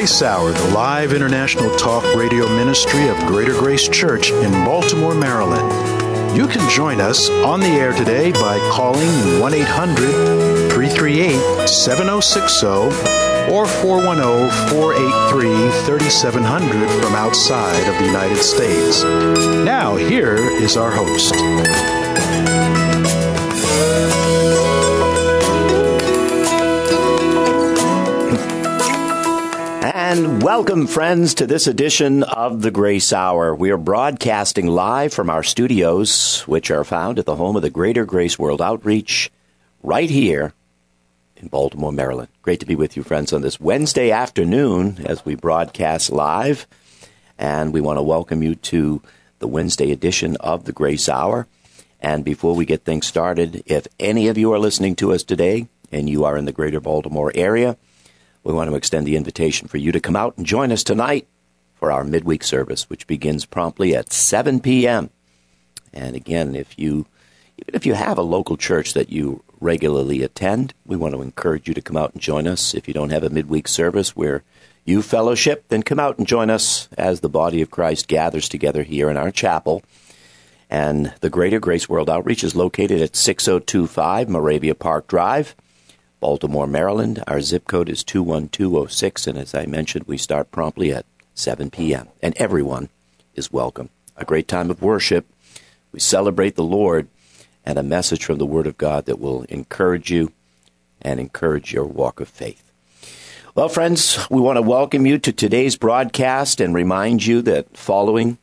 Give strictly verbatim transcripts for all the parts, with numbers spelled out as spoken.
Grace Hour, the live international talk radio ministry of Greater Grace Church in Baltimore, Maryland. You can join us on the air today by calling one eight hundred, three three eight, seven oh six oh or four one zero, four eight three, three seven zero zero from outside of the United States. Now, here is our host. And welcome, friends, to this edition of the Grace Hour. We are broadcasting live from our studios, which are found at the home of the Greater Grace World Outreach, right here in Baltimore, Maryland. Great to be with you, friends, on this Wednesday afternoon as we broadcast live. And we want to welcome you to the Wednesday edition of the Grace Hour. And before we get things started, if any of you are listening to us today and you are in the greater Baltimore area, we want to extend the invitation for you to come out and join us tonight for our midweek service, which begins promptly at seven p.m. And again, if you, even if you have a local church that you regularly attend, we want to encourage you to come out and join us. If you don't have a midweek service where you fellowship, then come out and join us as the body of Christ gathers together here in our chapel. And the Greater Grace World Outreach is located at six oh two five Moravia Park Drive, Baltimore, Maryland. Our zip code is two one two oh six, and as I mentioned, we start promptly at seven p.m., and everyone is welcome. A great time of worship. We celebrate the Lord, and a message from the Word of God that will encourage you and encourage your walk of faith. Well, friends, we want to welcome you to today's broadcast and remind you that following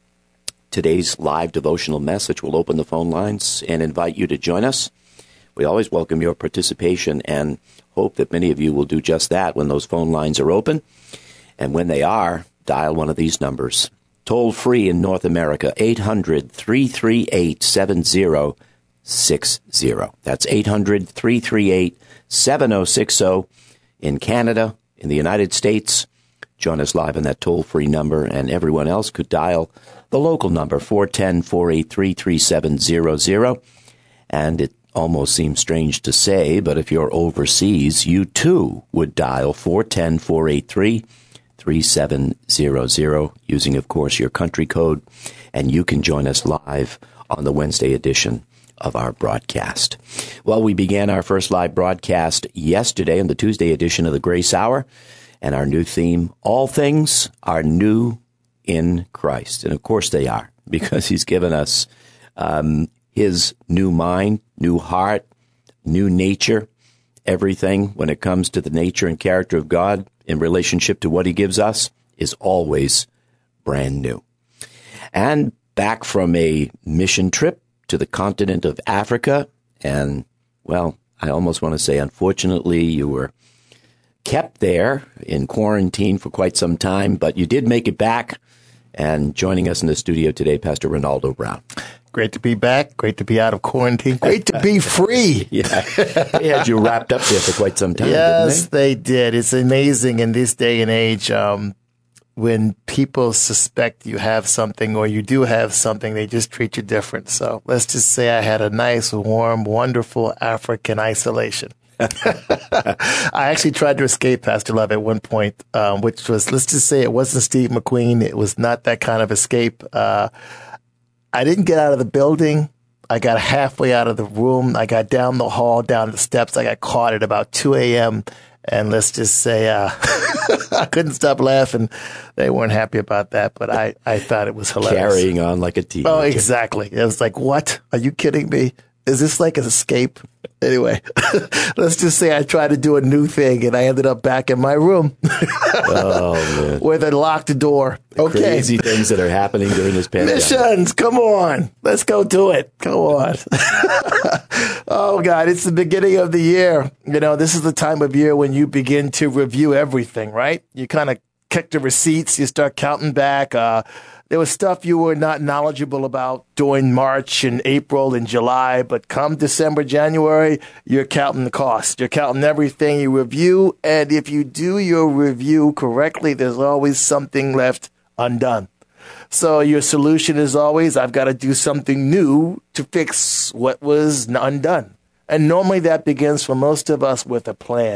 today's live devotional message, we'll open the phone lines and invite you to join us. We always welcome your participation and hope that many of you will do just that when those phone lines are open. And when they are, dial one of these numbers. Toll free in North America, eight hundred, three three eight, seven oh six oh. That's eight hundred, three three eight, seven oh six oh. In Canada, in the United States, join us live on that toll-free number, and everyone else could dial the local number, four one zero, four eight three, three seven zero zero. And it almost seems strange to say, but if you're overseas, you too would dial four one zero, four eight three, three seven zero zero, using, of course, your country code, and you can join us live on the Wednesday edition of our broadcast. Well, we began our first live broadcast yesterday on the Tuesday edition of the Grace Hour, and our new theme, all things are new in Christ. And of course they are, because he's given us um, his new mind, new heart, new nature, everything when it comes to the nature and character of God in relationship to what he gives us is always brand new. And back from a mission trip to the continent of Africa, and, well, I almost want to say, unfortunately, you were kept there in quarantine for quite some time, but you did make it back. And joining us in the studio today, Pastor Ronaldo Brown. Great to be back. Great to be out of quarantine. Great to be free. Yeah. They had you wrapped up there for quite some time, yes, didn't they? they did. It's amazing in this day and age, um, when people suspect you have something or you do have something, they just treat you different. So let's just say I had a nice, warm, wonderful African isolation. I actually tried to escape, Pastor Love, at one point, um, which was, let's just say it wasn't Steve McQueen. It was not that kind of escape. Uh, I didn't get out of the building. I got halfway out of the room. I got down the hall, down the steps. I got caught at about two a.m. And let's just say uh, I couldn't stop laughing. They weren't happy about that, but I, I thought it was hilarious. Carrying on like a teenager. Oh, exactly. It was like, what? Are you kidding me? Is this like an escape? Anyway, let's just say I tried to do a new thing and I ended up back in my room. Oh, man. With a locked door. The okay. Crazy things that are happening during this pandemic. Missions, come on. Let's go do it. Go on. Oh, God, it's the beginning of the year. You know, this is the time of year when you begin to review everything, right? You kind of kick the receipts. You start counting back. Uh, There was stuff you were not knowledgeable about during March and April and July, but come December, January, you're counting the cost. You're counting everything you review, and if you do your review correctly, there's always something left undone. So your solution is always, I've got to do something new to fix what was undone. And normally that begins for most of us with a plan.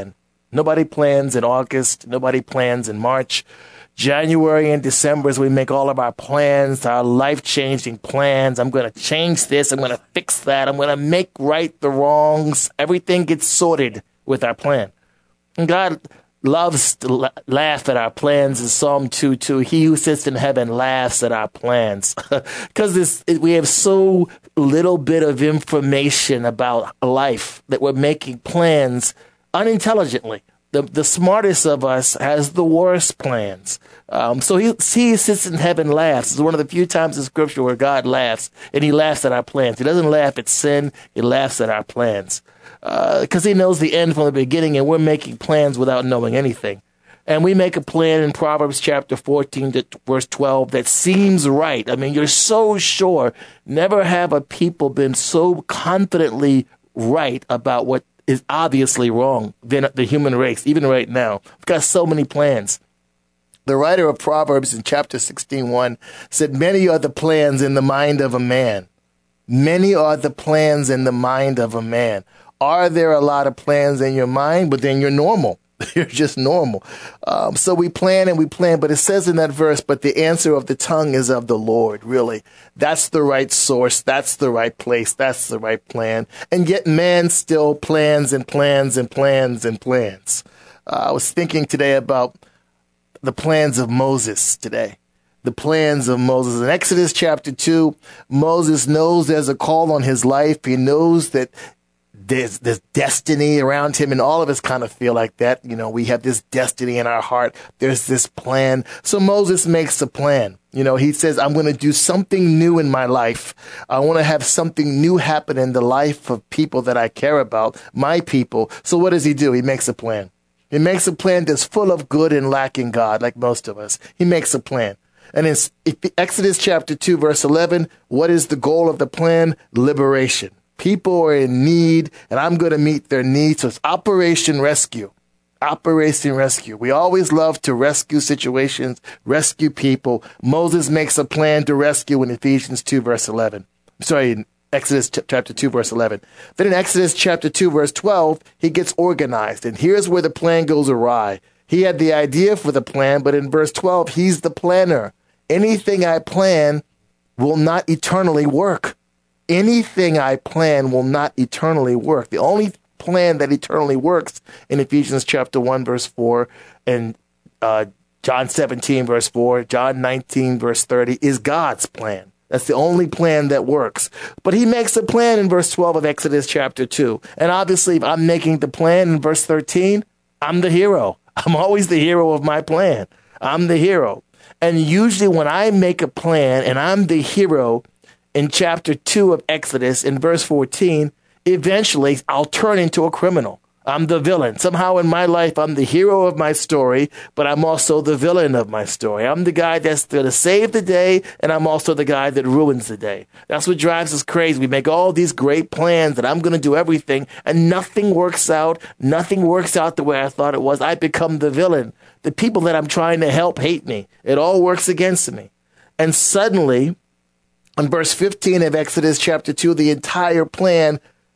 Nobody plans in August. Nobody plans in March. January and December is we make all of our plans, our life-changing plans. I'm going to change this. I'm going to fix that. I'm going to make right the wrongs. Everything gets sorted with our plan. And God loves to la- laugh at our plans in Psalm two two. He who sits in heaven laughs at our plans. Because we have so little bit of information about life that we're making plans unintelligently. The the smartest of us has the worst plans. Um, so he, he sits in heaven laughs. It's one of the few times in Scripture where God laughs, and he laughs at our plans. He doesn't laugh at sin. He laughs at our plans because uh, he knows the end from the beginning, and we're making plans without knowing anything. And we make a plan in Proverbs chapter fourteen, to verse twelve, that seems right. I mean, you're so sure. Never have a people been so confidently right about what is obviously wrong than the human race, even right now. We've got so many plans. The writer of Proverbs in chapter sixteen one said, many are the plans in the mind of a man. Many are the plans in the mind of a man. Are there a lot of plans in your mind? But then you're normal. You're just normal. Um, so we plan and we plan, but it says in that verse, but the answer of the tongue is of the Lord, really. That's the right source. That's the right place. That's the right plan. And yet man still plans and plans and plans and plans. Uh, I was thinking today about the plans of Moses today. The plans of Moses. In Exodus chapter two, Moses knows there's a call on his life. He knows that There's, there's destiny around him, and all of us kind of feel like that. You know, we have this destiny in our heart. There's this plan. So Moses makes a plan. You know, he says, I'm going to do something new in my life. I want to have something new happen in the life of people that I care about, my people. So what does he do? He makes a plan. He makes a plan that's full of good and lacking God, like most of us. He makes a plan. And in Exodus chapter two, verse eleven, what is the goal of the plan? Liberation. People are in need, and I'm going to meet their needs. So it's Operation Rescue. Operation Rescue. We always love to rescue situations, rescue people. Moses makes a plan to rescue in Ephesians two, verse eleven. Sorry, in Exodus ch- chapter two, verse eleven. Then in Exodus chapter two, verse twelve, he gets organized. And here's where the plan goes awry. He had the idea for the plan, but in verse twelve, he's the planner. Anything I plan will not eternally work. Anything I plan will not eternally work. The only plan that eternally works in Ephesians chapter one, verse four, and uh, John seventeen, verse four, John nineteen, verse thirty, is God's plan. That's the only plan that works. But he makes a plan in verse twelve of Exodus chapter two. And obviously, if I'm making the plan in verse thirteen, I'm the hero. I'm always the hero of my plan. I'm the hero. And usually when I make a plan and I'm the hero in chapter two of Exodus, in verse fourteen, eventually I'll turn into a criminal. I'm the villain. Somehow in my life, I'm the hero of my story, but I'm also the villain of my story. I'm the guy that's going to save the day, and I'm also the guy that ruins the day. That's what drives us crazy. We make all these great plans that I'm going to do everything, and nothing works out. Nothing works out the way I thought it was. I become the villain. The people that I'm trying to help hate me. It all works against me. And suddenly, in verse fifteen of Exodus chapter two, the entire plan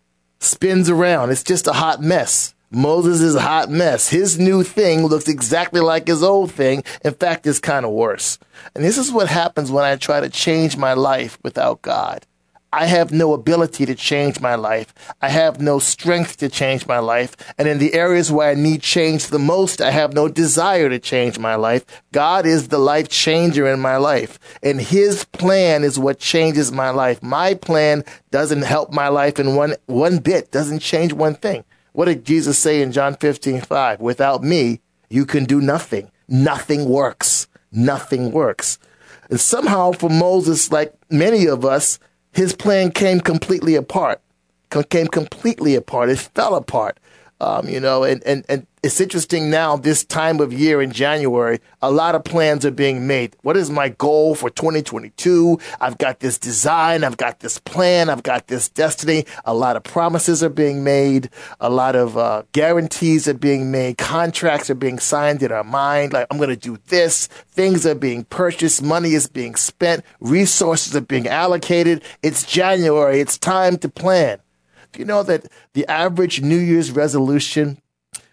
spins around. It's just a hot mess. Moses is a hot mess. His new thing looks exactly like his old thing. In fact, it's kind of worse. And this is what happens when I try to change my life without God. I have no ability to change my life. I have no strength to change my life. And in the areas where I need change the most, I have no desire to change my life. God is the life changer in my life. And his plan is what changes my life. My plan doesn't help my life in one, one bit, doesn't change one thing. What did Jesus say in John fifteen five? Without me, you can do nothing. Nothing works. Nothing works. And somehow for Moses, like many of us, his plan came completely apart, came completely apart. It fell apart, um, you know, and, and, and it's interesting now, this time of year in January, a lot of plans are being made. What is my goal for twenty twenty-two? I've got this design. I've got this plan. I've got this destiny. A lot of promises are being made. A lot of uh, guarantees are being made. Contracts are being signed in our mind. Like, I'm going to do this. Things are being purchased. Money is being spent. Resources are being allocated. It's January. It's time to plan. Do you know that the average New Year's resolution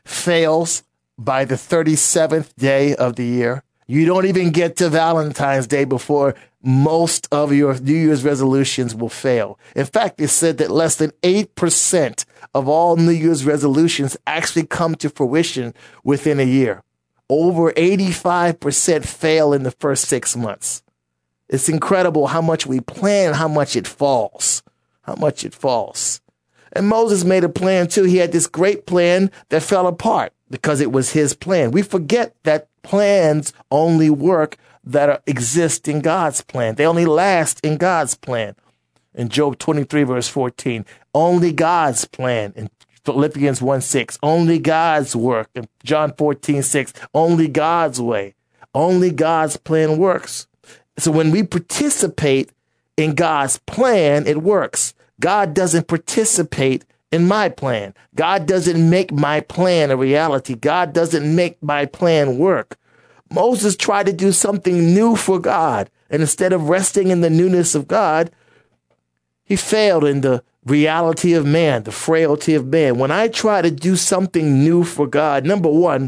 fails by the thirty-seventh day of the year. You don't even get to Valentine's Day before most of your New Year's resolutions will fail. In fact, it said that less than eight percent of all New Year's resolutions actually come to fruition within a year. Over eighty-five percent fail in the first six months. It's incredible how much we plan, how much it falls, how much it falls. And Moses made a plan too. He had this great plan that fell apart because it was his plan. We forget that plans only work that are, exist in God's plan. They only last in God's plan. In Job twenty-three, verse fourteen, only God's plan. In Philippians one six, only God's work. In John fourteen six, only God's way. Only God's plan works. So when we participate in God's plan, it works. God doesn't participate in my plan. God doesn't make my plan a reality. God doesn't make my plan work. Moses tried to do something new for God, and instead of resting in the newness of God, he failed in the reality of man, the frailty of man. When I try to do something new for God, number one,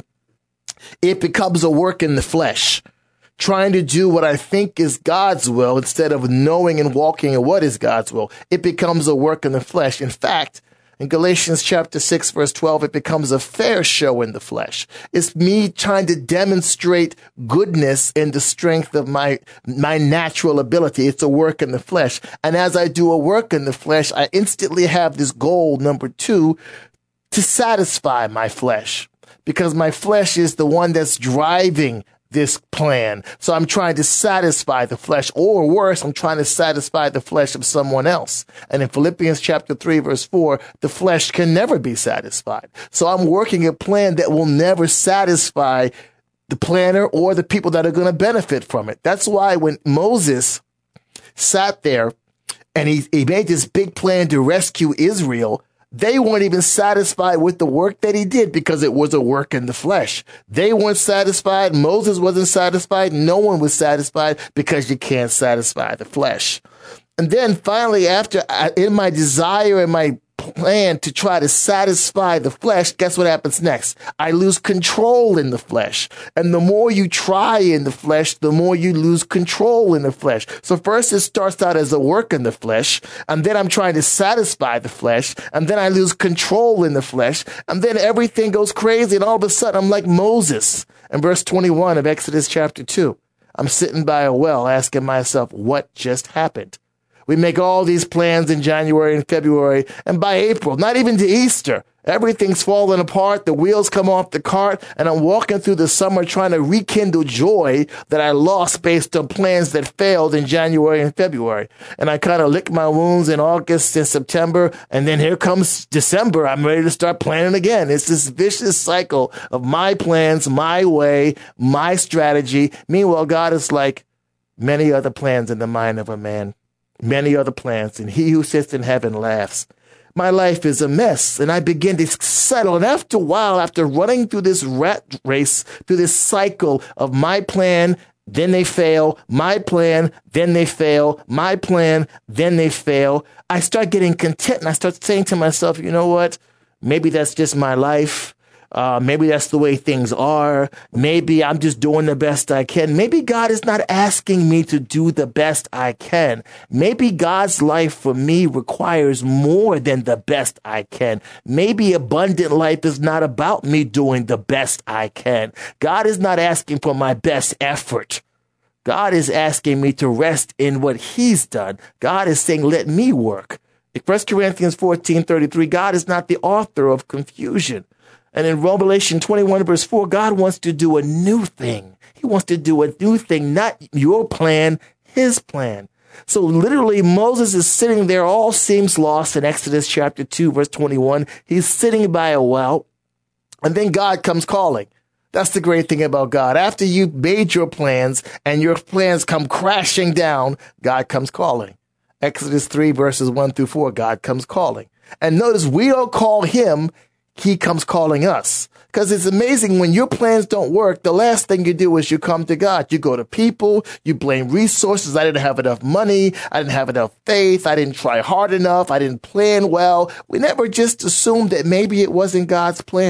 it becomes a work in the flesh. Trying to do what I think is God's will instead of knowing and walking in what is God's will. It becomes a work in the flesh. In fact, in Galatians chapter six, verse twelve, it becomes a fair show in the flesh. It's me trying to demonstrate goodness in the strength of my, my natural ability. It's a work in the flesh. And as I do a work in the flesh, I instantly have this goal, number two, to satisfy my flesh, because my flesh is the one that's driving this plan. So I'm trying to satisfy the flesh, or worse, I'm trying to satisfy the flesh of someone else. And in Philippians chapter three, verse four, the flesh can never be satisfied. So I'm working a plan that will never satisfy the planner or the people that are going to benefit from it. That's why when Moses sat there and he, he made this big plan to rescue Israel, they weren't even satisfied with the work that he did because it was a work in the flesh. They weren't satisfied. Moses wasn't satisfied. No one was satisfied because you can't satisfy the flesh. And then finally, after I, in my desire and my plan to try to satisfy the flesh, guess what happens next? I lose control in the flesh. And the more you try in the flesh, the more you lose control in the flesh. So first it starts out as a work in the flesh, and then I'm trying to satisfy the flesh, and then I lose control in the flesh, and then everything goes crazy, and all of a sudden I'm like Moses. In verse twenty-one of Exodus chapter two, I'm sitting by a well asking myself, what just happened? We make all these plans in January and February, and by April, not even to Easter, everything's falling apart. The wheels come off the cart, and I'm walking through the summer trying to rekindle joy that I lost based on plans that failed in January and February. And I kind of lick my wounds in August and September, and then here comes December. I'm ready to start planning again. It's this vicious cycle of my plans, my way, my strategy. Meanwhile, God is like, many other plans in the mind of a man. Many other plans, and he who sits in heaven laughs. My life is a mess, and I begin to settle. And after a while, after running through this rat race, through this cycle of my plan, then they fail, my plan, then they fail, my plan, then they fail, I start getting content, and I start saying to myself, you know what? Maybe that's just my life. Uh, maybe that's the way things are. Maybe I'm just doing the best I can. Maybe God is not asking me to do the best I can. Maybe God's life for me requires more than the best I can. Maybe abundant life is not about me doing the best I can. God is not asking for my best effort. God is asking me to rest in what he's done. God is saying, let me work. In First Corinthians fourteen thirty-three, God is not the author of confusion. And in Revelation twenty-one, verse four, God wants to do a new thing. He wants to do a new thing, not your plan, his plan. So literally, Moses is sitting there, all seems lost in Exodus chapter two, verse twenty-one. He's sitting by a well, and then God comes calling. That's the great thing about God. After you've made your plans and your plans come crashing down, God comes calling. Exodus three, verses one through four, God comes calling. And notice, we don't call him, he comes calling us. Because it's amazing, when your plans don't work, the last thing you do is you come to God. You go to people, you blame resources. I didn't have enough money. I didn't have enough faith. I didn't try hard enough. I didn't plan well. We never just assumed that maybe it wasn't God's plan.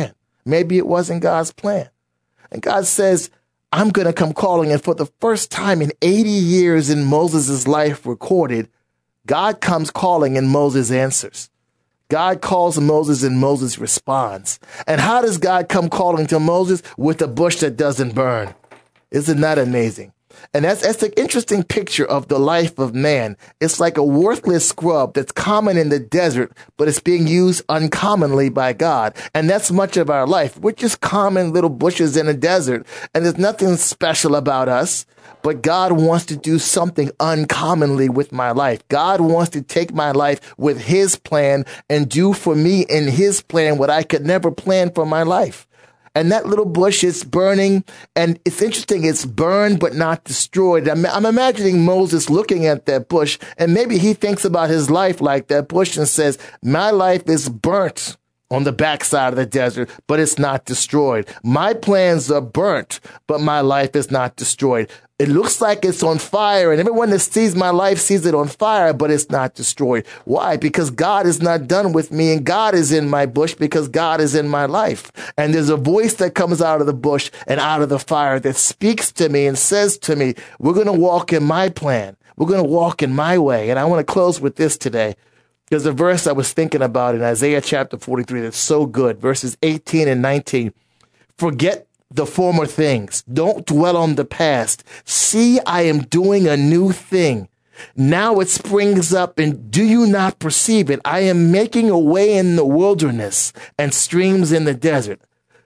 Maybe it wasn't God's plan. And God says, I'm going to come calling. And for the first time in eighty years in Moses' life recorded, God comes calling and Moses answers. God calls Moses and Moses responds. And how does God come calling to Moses? With a bush that doesn't burn. Isn't that amazing? And that's, that's an interesting picture of the life of man. It's like a worthless scrub that's common in the desert, but it's being used uncommonly by God. And that's much of our life. We're just common little bushes in a desert, and there's nothing special about us. But God wants to do something uncommonly with my life. God wants to take my life with his plan and do for me in his plan what I could never plan for my life. And that little bush is burning, and it's interesting, it's burned but not destroyed. I'm, I'm imagining Moses looking at that bush, and maybe he thinks about his life like that bush and says, my life is burnt on the backside of the desert, but it's not destroyed. My plans are burnt, but my life is not destroyed. It looks like it's on fire, and everyone that sees my life sees it on fire, but it's not destroyed. Why? Because God is not done with me, and God is in my bush because God is in my life. And there's a voice that comes out of the bush and out of the fire that speaks to me and says to me, we're going to walk in my plan. We're going to walk in my way. And I want to close with this today. There's a verse I was thinking about in Isaiah chapter forty-three that's so good, verses eighteen and nineteen. Forget the former things. Don't dwell on the past. See, I am doing a new thing. Now it springs up, and do you not perceive it? I am making a way in the wilderness and streams in the desert.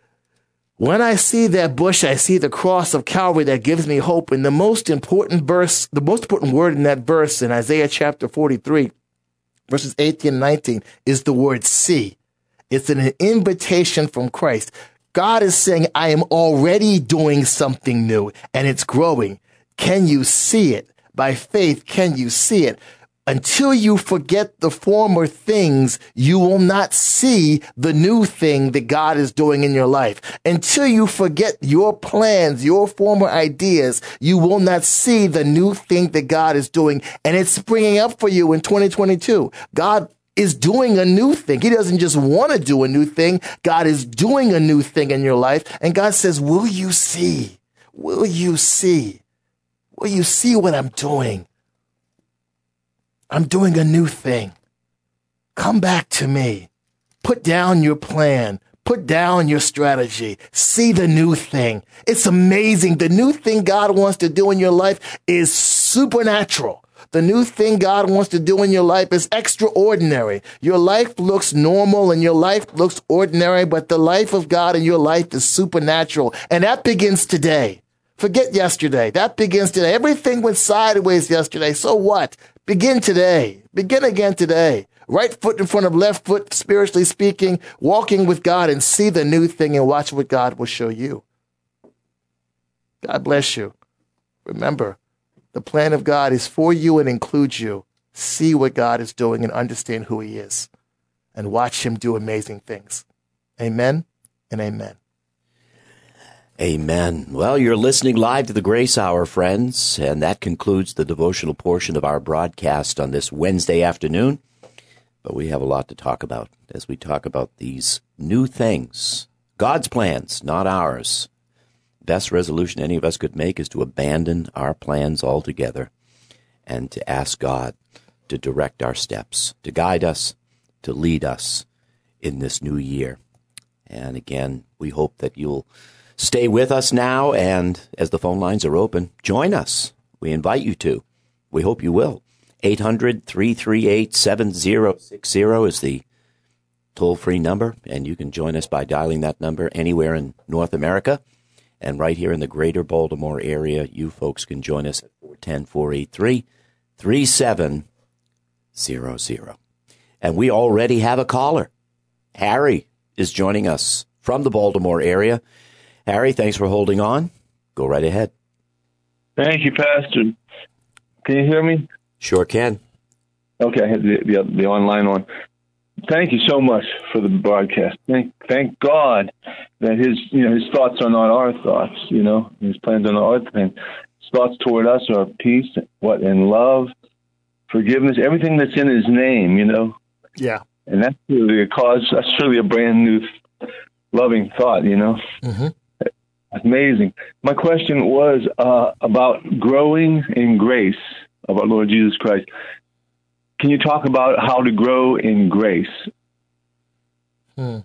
When I see that bush, I see the cross of Calvary that gives me hope. And the most important verse, the most important word in that verse in Isaiah chapter forty-three, verses eighteen and nineteen, is the word see. It's an invitation from Christ. God is saying, I am already doing something new, and it's growing. Can you see it? By faith, can you see it? Until you forget the former things, you will not see the new thing that God is doing in your life. Until you forget your plans, your former ideas, you will not see the new thing that God is doing. And it's springing up for you in twenty twenty-two. God is doing a new thing. He doesn't just want to do a new thing. God is doing a new thing in your life. And God says, will you see? Will you see? Will you see what I'm doing? I'm doing a new thing. Come back to me. Put down your plan. Put down your strategy. See the new thing. It's amazing. The new thing God wants to do in your life is supernatural. The new thing God wants to do in your life is extraordinary. Your life looks normal and your life looks ordinary, but the life of God in your life is supernatural. And that begins today. Forget yesterday. That begins today. Everything went sideways yesterday. So what? Begin today. Begin again today. Right foot in front of left foot, spiritually speaking, walking with God, and see the new thing and watch what God will show you. God bless you. Remember, the plan of God is for you and includes you. See what God is doing and understand who he is, and watch him do amazing things. Amen and amen. Amen. Well, you're listening live to the Grace Hour, friends, and that concludes the devotional portion of our broadcast on this Wednesday afternoon. But we have a lot to talk about as we talk about these new things. God's plans, not ours. Best resolution any of us could make is to abandon our plans altogether and to ask God to direct our steps, to guide us, to lead us in this new year. And again, we hope that you'll stay with us now, and as the phone lines are open, join us. We invite you to. We hope you will. eight hundred, three three eight, seven zero six zero is the toll-free number, and you can join us by dialing that number anywhere in North America. And right here in the greater Baltimore area, you folks can join us at four one zero, four eight three, three seven zero zero. And we already have a caller. Harry is joining us from the Baltimore area. Harry, thanks for holding on. Go right ahead. Thank you, Pastor. Can you hear me? Sure can. Okay, I had the, the, the online one. Thank you so much for the broadcast. Thank, thank God that his, you know, his thoughts are not our thoughts. You know, his plans are not our plans. His thoughts toward us are peace, what, and love, forgiveness, everything that's in his name. You know. Yeah. And that's really a cause. That's really a brand new loving thought, you know. Mm-hmm. Amazing. My question was uh, about growing in grace of our Lord Jesus Christ. Can you talk about how to grow in grace? Hmm.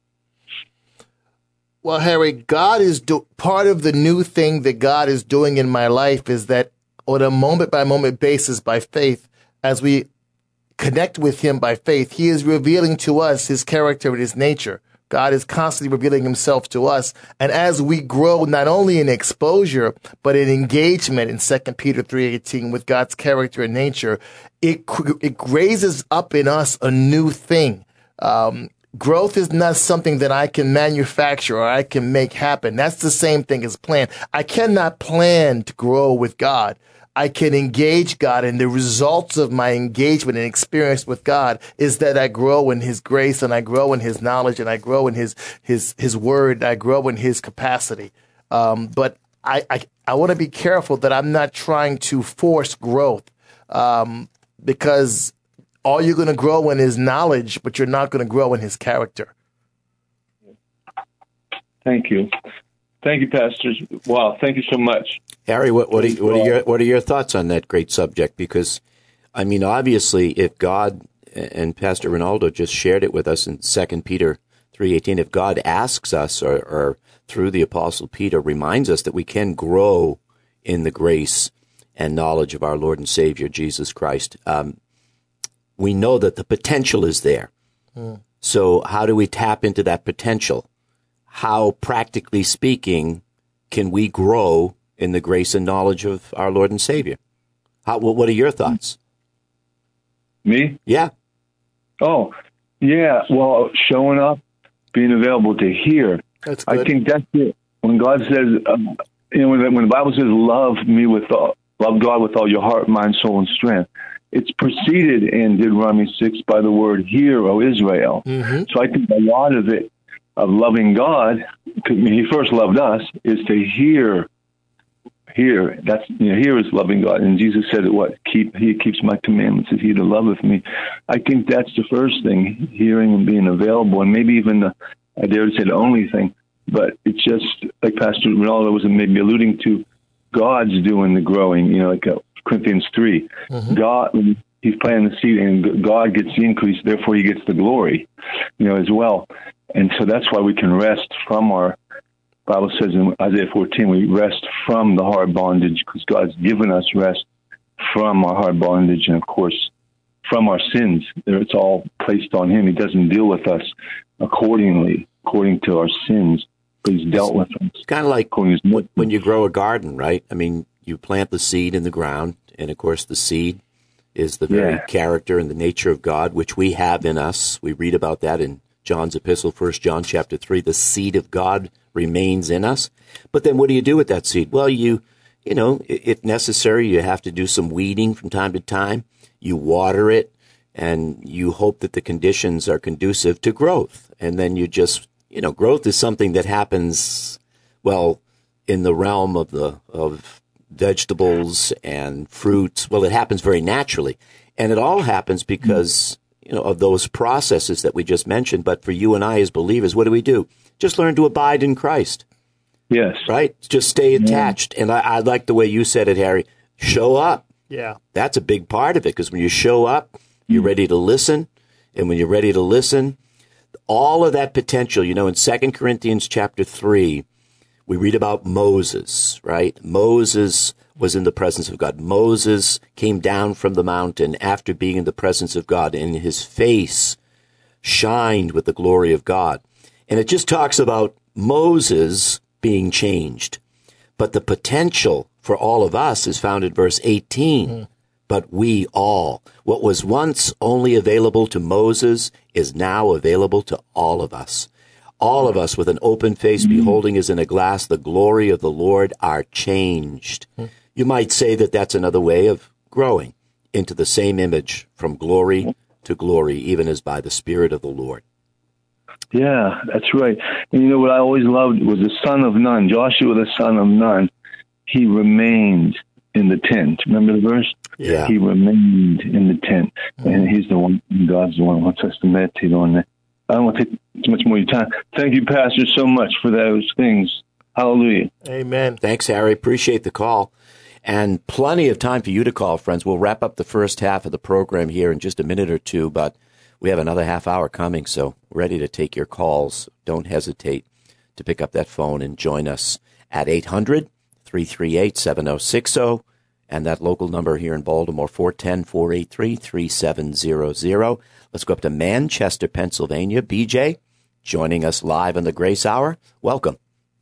Well, Harry, God is do- part of the new thing that God is doing in my life is that on a moment-by-moment basis by faith, as we connect with him by faith, he is revealing to us his character and his nature. God is constantly revealing himself to us. And as we grow, not only in exposure, but in engagement in Second Peter three eighteen with God's character and nature, it, it raises up in us a new thing. Um, growth is not something that I can manufacture or I can make happen. That's the same thing as plan. I cannot plan to grow with God. I can engage God, and the results of my engagement and experience with God is that I grow in his grace, and I grow in his knowledge, and I grow in his his his word, and I grow in his capacity. Um, but I, I, I want to be careful that I'm not trying to force growth, um, because all you're going to grow in is knowledge, but you're not going to grow in his character. Thank you. Thank you, pastors. Wow, thank you so much. Harry, what, what, are, what are your what are your thoughts on that great subject? Because, I mean, obviously, if God, and Pastor Ronaldo just shared it with us in Second Peter three eighteen, if God asks us, or, or through the Apostle Peter reminds us that we can grow in the grace and knowledge of our Lord and Savior Jesus Christ, um, we know that the potential is there. Mm. So, how do we tap into that potential? How, practically speaking, can we grow in the grace and knowledge of our Lord and Savior? How, what are your thoughts? Me? Yeah. Oh, yeah. Well, showing up, being available to hear. That's good. I think that's it. When God says, um, you know, when the, when the Bible says, "Love me with all, love God with all your heart, mind, soul, and strength," it's preceded in Deuteronomy six by the word "Hear, O Israel." Mm-hmm. So I think a lot of it, of loving God, because he first loved us, is to hear. Hear. That's, you know, hear is loving God. And Jesus said, what? Keep, he keeps my commandments, is he that loveth me. I think that's the first thing, hearing and being available, and maybe even the, I dare to say the only thing, but it's just, like Pastor Ronaldo was maybe alluding to, God's doing the growing, you know, like uh, Corinthians three. Mm-hmm. God, he's planting the seed, and God gets the increase, therefore he gets the glory, you know, as well. And so that's why we can rest from our, Bible says in Isaiah fourteen, we rest from the hard bondage, because God's given us rest from our hard bondage, and of course, from our sins. It's all placed on him. He doesn't deal with us accordingly, according to our sins, but he's dealt with us. It's kind of like when, when you grow a garden, right? I mean, you plant the seed in the ground, and of course the seed is the very yeah. character and the nature of God, which we have in us. We read about that in John's epistle, First John chapter three, the seed of God remains in us. But then what do you do with that seed? Well, you, you know, if necessary, you have to do some weeding from time to time. You water it, and you hope that the conditions are conducive to growth. And then you just, you know, growth is something that happens, well, in the realm of the, of vegetables and fruits. Well, it happens very naturally. And it all happens because, you know, of those processes that we just mentioned. But for you and I as believers, what do we do? Just learn to abide in Christ. Yes. Right? Just stay attached. Yeah. And I, I like the way you said it, Harry. Show up. Yeah. That's a big part of it, because when you show up, you're ready to listen. And when you're ready to listen, all of that potential, you know, in Second Corinthians chapter three, we read about Moses, right? Moses was in the presence of God. Moses came down from the mountain after being in the presence of God, and his face shined with the glory of God. And it just talks about Moses being changed. But the potential for all of us is found in verse eighteen. Mm. But we all, what was once only available to Moses is now available to all of us. All of us with an open face, mm-hmm. beholding as in a glass the glory of the Lord, are changed. Mm. You might say that that's another way of growing into the same image from glory to glory, even as by the Spirit of the Lord. Yeah, that's right. And you know what I always loved was the son of Nun, Joshua the son of Nun. He remained in the tent. Remember the verse? Yeah. He remained in the tent. Mm-hmm. And he's the one, God's the one who wants us to meditate on that. I don't want to take too much more of your time. Thank you, Pastor, so much for those things. Hallelujah. Amen. Thanks, Harry. Appreciate the call. And plenty of time for you to call, friends. We'll wrap up the first half of the program here in just a minute or two, but we have another half hour coming, so we're ready to take your calls. Don't hesitate to pick up that phone and join us at eight hundred, three three eight, seven oh six oh, and that local number here in Baltimore, four one zero, four eight three, three seven zero zero. Let's go up to Manchester, Pennsylvania. B J, joining us live on the Grace Hour. Welcome.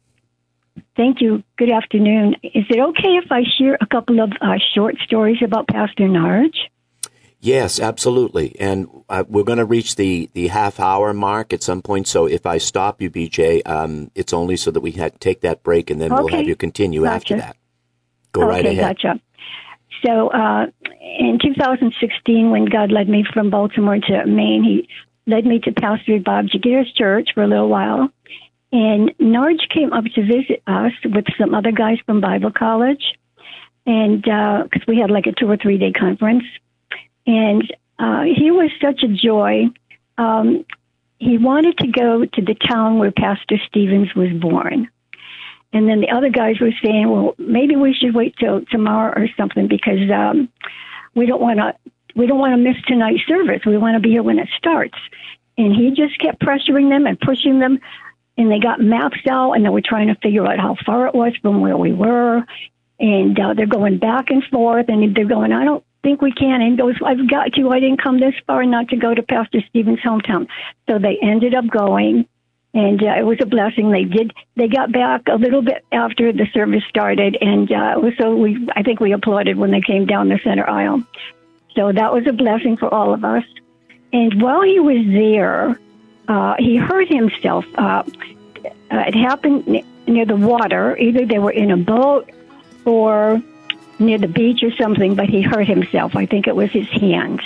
Thank you. Good afternoon. Is it okay if I share a couple of uh, short stories about Pastor Narge? Yes, absolutely. And uh, we're going to reach the, the half-hour mark at some point, so if I stop you, B J, um, it's only so that we ha- take that break, and then okay. we'll have you continue gotcha. after that. Go okay, right ahead. Gotcha. So uh, in two thousand sixteen, when God led me from Baltimore to Maine, he led me to Pastor Bob Jagir's church for a little while. And Narge came up to visit us with some other guys from Bible college, and because uh, we had like a two or three day conference, and uh, he was such a joy. Um, he wanted to go to the town where Pastor Stevens was born, and then the other guys were saying, "Well, maybe we should wait till tomorrow or something because um, we don't want to we don't want to miss tonight's service. We want to be here when it starts." And he just kept pressuring them and pushing them. And they got maps out, and they were trying to figure out how far it was from where we were. And uh, they're going back and forth, and they're going, I don't think we can. And he goes, I've got to. I didn't come this far not to go to Pastor Stevens' hometown. So they ended up going, and uh, it was a blessing. They did. They got back a little bit after the service started, and uh, it was so we. I think we applauded when they came down the center aisle. So that was a blessing for all of us. And while he was there, Uh, he hurt himself. Uh, uh, it happened n- near the water. Either they were in a boat or near the beach or something, but he hurt himself. I think it was his hand.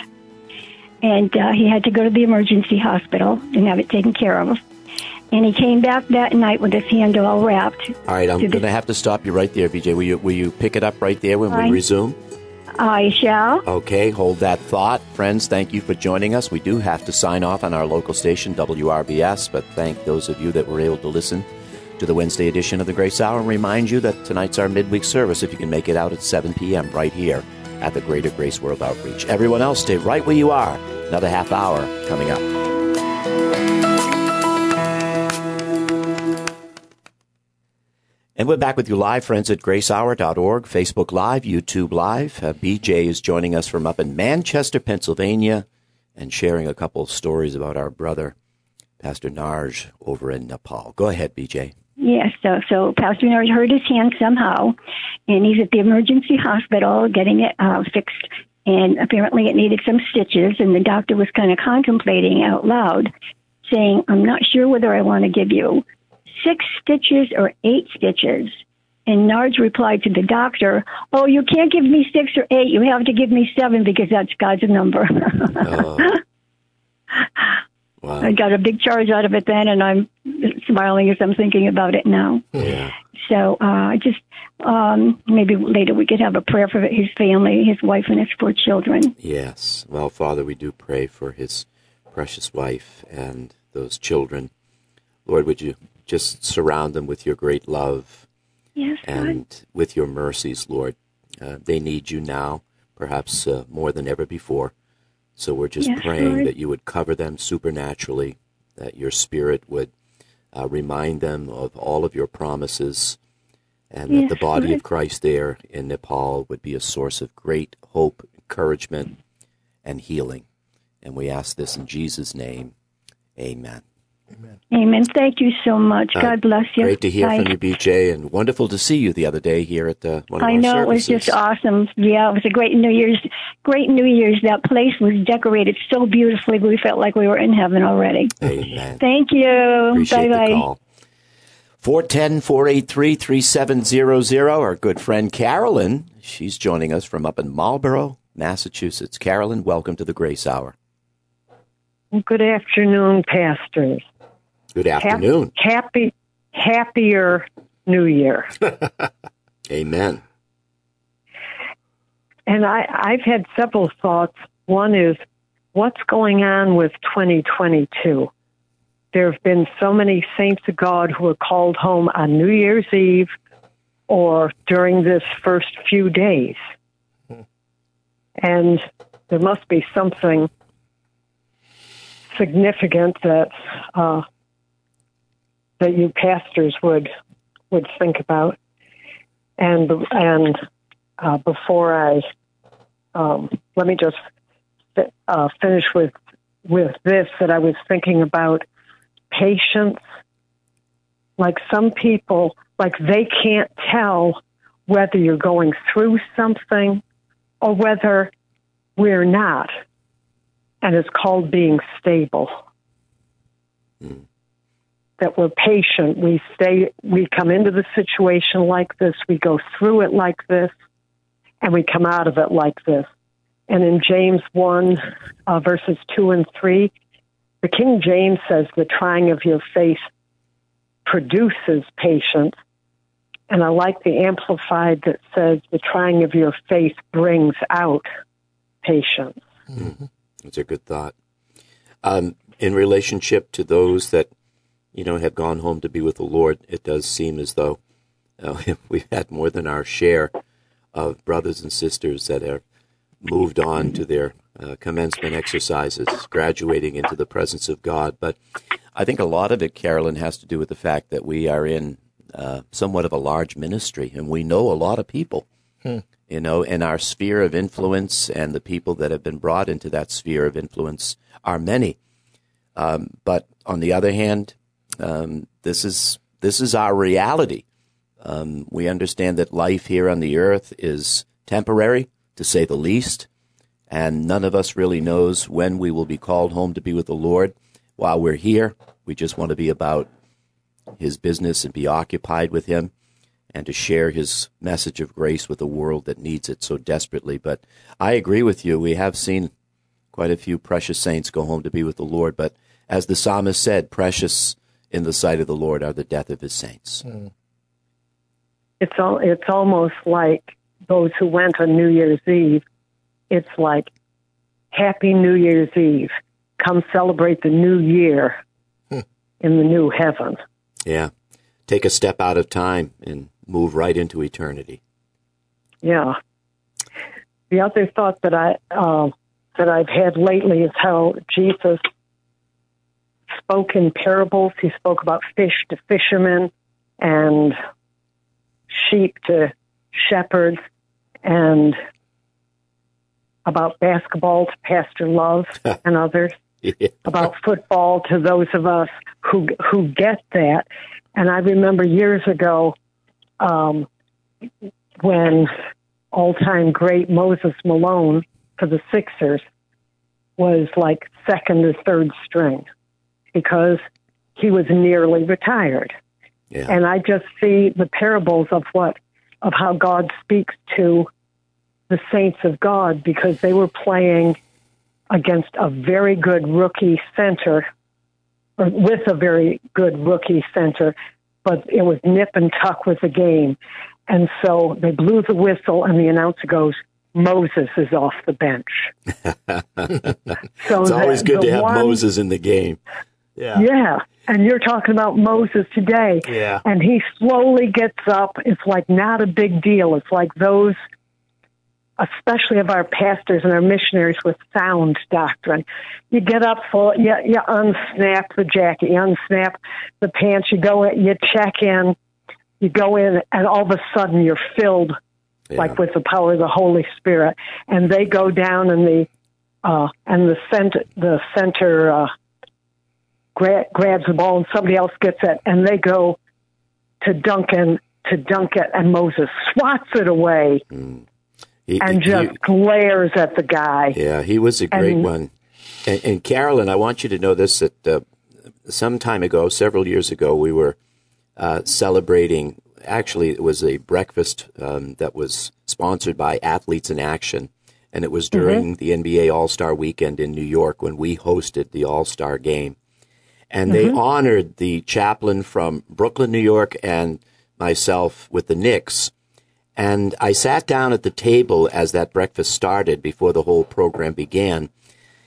And uh, he had to go to the emergency hospital and have it taken care of. And he came back that night with his hand all wrapped. All right, I'm going to have to stop you right there, B J. Will you, will you pick it up right there when we resume? I shall. Okay, hold that thought. Friends, thank you for joining us. We do have to sign off on our local station, W R B S, but thank those of you that were able to listen to the Wednesday edition of the Grace Hour and remind you that tonight's our midweek service, if you can make it out at seven p.m. right here at the Greater Grace World Outreach. Everyone else, stay right where you are. Another half hour coming up. And we're back with you live, friends, at grace hour dot org, Facebook Live, YouTube Live. Uh, B J is joining us from up in Manchester, Pennsylvania, and sharing a couple of stories about our brother, Pastor Narge, over in Nepal. Go ahead, B J. Yes, so, so Pastor Narge hurt his hand somehow, and he's at the emergency hospital getting it uh, fixed, and apparently it needed some stitches, and the doctor was kind of contemplating out loud, saying, I'm not sure whether I want to give you six stitches or eight stitches. And Narge replied to the doctor, oh, you can't give me six or eight. You have to give me seven because that's God's number. Oh. Wow. I got a big charge out of it then, and I'm smiling as I'm thinking about it now. Yeah. So uh, just um, maybe later we could have a prayer for his family, his wife, and his four children. Yes. Well, Father, we do pray for his precious wife and those children. Lord, would you just surround them with your great love yes, and God. with your mercies, Lord. Uh, they need you now, perhaps uh, more than ever before. So we're just yes, praying Lord. that you would cover them supernaturally, that your Spirit would uh, remind them of all of your promises, and yes, that the body Lord. of Christ there in Nepal would be a source of great hope, encouragement, and healing. And we ask this in Jesus' name. Amen. Amen. Amen. Thank you so much. Uh, God bless you. Great to hear Bye. from you, B J, and wonderful to see you the other day here at the one of I our know services. it was just awesome. Yeah, it was a great New Year's. Great New Year's. That place was decorated so beautifully. We felt like we were in heaven already. Amen. Thank you. Appreciate Bye-bye. the call. four one zero, four eight three, three seven zero zero. Our good friend Carolyn, she's joining us from up in Marlborough, Massachusetts. Carolyn, welcome to the Grace Hour. Good afternoon, pastors. Good afternoon. Happy, happier New Year. Amen. And I, I've had several thoughts. One is, what's going on with twenty twenty-two? there have been so many saints of God who were called home on New Year's Eve or during this first few days. Hmm. And there must be something significant that uh, that you pastors would would think about. And and uh, before I um, let me just uh, finish with with this, that I was thinking about patience. Like some people, like they can't tell whether you're going through something or whether we're not. And it's called being stable. Mm. That we're patient. We stay, we come into the situation like this, we go through it like this, and we come out of it like this. And in James one, uh, verses two and three, the King James says the trying of your faith produces patience. And I like the Amplified that says the trying of your faith brings out patience. Mm-hmm. That's a good thought. Um, in relationship to those that, you know, have gone home to be with the Lord, it does seem as though uh, we've had more than our share of brothers and sisters that have moved on to their uh, commencement exercises, graduating into the presence of God. But I think a lot of it, Carolyn, has to do with the fact that we are in uh, somewhat of a large ministry, and we know a lot of people. Hmm. You know, in our sphere of influence, and the people that have been brought into that sphere of influence are many. Um, but on the other hand, um, this is this is our reality. Um, we understand that life here on the earth is temporary, to say the least, and none of us really knows when we will be called home to be with the Lord. While we're here, we just want to be about His business and be occupied with Him, and to share His message of grace with a world that needs it so desperately. But I agree with you. We have seen quite a few precious saints go home to be with the Lord. But as the psalmist said, precious in the sight of the Lord are the death of His saints. Mm. It's all, it's almost like those who went on New Year's Eve. It's like, Happy New Year's Eve. Come celebrate the new year hmm. in the new heaven. Yeah. Take a step out of time and move right into eternity. Yeah. The other thought that I uh, that I've had lately is how Jesus spoke in parables. He spoke about fish to fishermen and sheep to shepherds, and about basketball to Pastor Love and others, yeah. About football to those of us who who get that. And I remember years ago um, when all-time great Moses Malone for the Sixers was like second or third string because he was nearly retired. Yeah. And I just see the parables of what of how God speaks to the saints of God, because they were playing against a very good rookie center, or with a very good rookie center, but it was nip and tuck with the game. And so they blew the whistle, and the announcer goes, Moses is off the bench. So it's always the, good the to have one, Moses in the game. Yeah. Yeah. And you're talking about Moses today. Yeah. And he slowly gets up. It's like not a big deal. It's like those, especially of our pastors and our missionaries with sound doctrine. You get up full, you, you unsnap the jacket, you unsnap the pants, you go in, you check in, you go in, and all of a sudden you're filled yeah. like with the power of the Holy Spirit. And they go down and the, uh, and the center, the center, uh, gra- grabs the ball and somebody else gets it, and they go to dunk in, to dunk it, and Moses swats it away. Mm. He, and just he, glares at the guy. Yeah, he was a great and, one. And, and Carolyn, I want you to know this, that uh, some time ago, several years ago, we were uh, celebrating, actually it was a breakfast um, that was sponsored by Athletes in Action, and it was during mm-hmm. the N B A All-Star Weekend in New York when we hosted the All-Star Game. And mm-hmm. they honored the chaplain from Brooklyn, New York, and myself with the Knicks. And I sat down at the table as that breakfast started before the whole program began.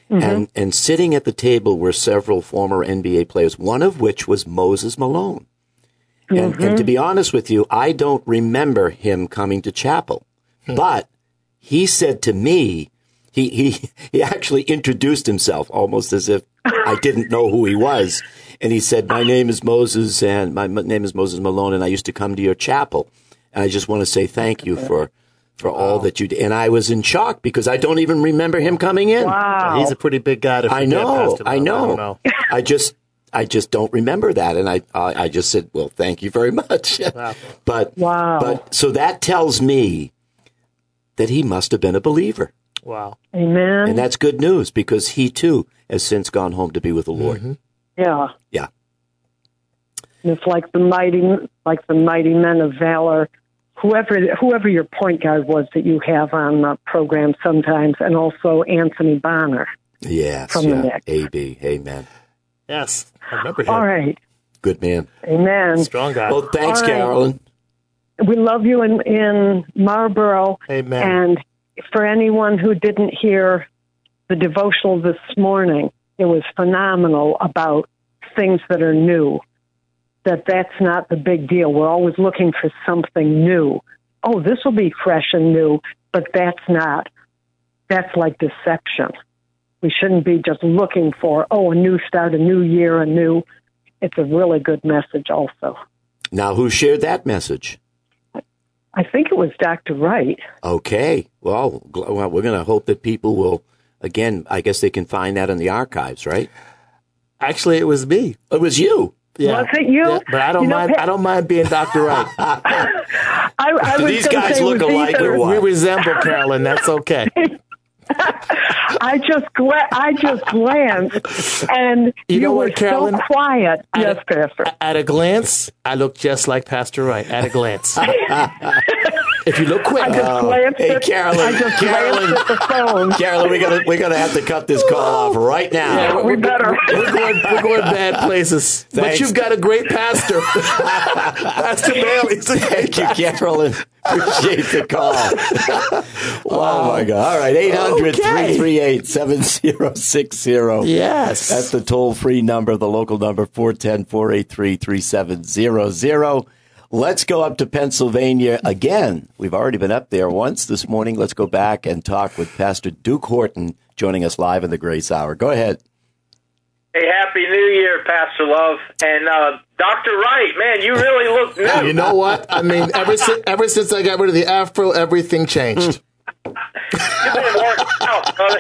Mm-hmm. And and sitting at the table were several former N B A players, one of which was Moses Malone. And, mm-hmm. and to be honest with you, I don't remember him coming to chapel. Hmm. But he said to me, he, he, he actually introduced himself almost as if I didn't know who he was. And he said, my name is Moses, and my name is Moses Malone, and I used to come to your chapel. And I just want to say thank you for, for wow. all that you did. And I was in shock because I don't even remember him coming in. Wow. He's a pretty big guy to forget. I know, Pastor I know. I don't know. I just... I just don't remember that, and I I, I just said, "Well, thank you very much." Wow. but wow. but so that tells me that he must have been a believer. Wow, amen. And that's good news because he too has since gone home to be with the Lord. Mm-hmm. Yeah, yeah. And it's like the mighty, like the mighty men of valor. Whoever whoever your point guard was that you have on the program sometimes, and also Anthony Bonner. Yes, from yeah. the Knicks. A B, amen. Yes, I remember him. All right. Good man. Amen. Strong guy. Well, thanks, right. Carolyn. We love you in, in Marlboro. Amen. And for anyone who didn't hear the devotional this morning, it was phenomenal about things that are new, that that's not the big deal. We're always looking for something new. Oh, this will be fresh and new, but that's not. That's like deception. We shouldn't be just looking for, oh, a new start, a new year, a new. It's a really good message also. Now, who shared that message? I think it was Doctor Wright. Okay. Well, well we're going to hope that people will, again, I guess they can find that in the archives, right? Actually, it was me. It was you. Yeah. Was it you? Yeah, but I don't you mind. Know, I don't mind being Doctor Wright. I, I Do was these guys look alike either. or what? We resemble Carolyn. That's okay. I just gla- I just glanced, and you, you know were what, Carolyn? so quiet. At yes, a, Pastor. At a glance, I look just like Pastor Wright. At a glance. If you look quick. I just oh, glanced hey, at, Carolyn, I just Carolyn, glanced at the phone. Carolyn, we're gonna we're gonna have to cut this call off right now. Yeah, we're, we we're, better. We're going, we're going bad places. Thanks. But you've got a great pastor, Pastor Bailey. Thank you, Carolyn. Appreciate the call. Wow. Oh my God! All right, eight hundred, three three eight, seven zero six zero. Yes, that's the toll-free number. The local number four one zero, four eight three, three seven zero zero. Let's go up to Pennsylvania again. We've already been up there once this morning. Let's go back and talk with Pastor Duke Horton, joining us live in the Grace Hour. Go ahead. Hey, Happy New Year, Pastor Love. And uh, Doctor Wright, man, you really look new. You know what? I mean, ever since, ever since I got rid of the afro, everything changed. You've been working out, brother.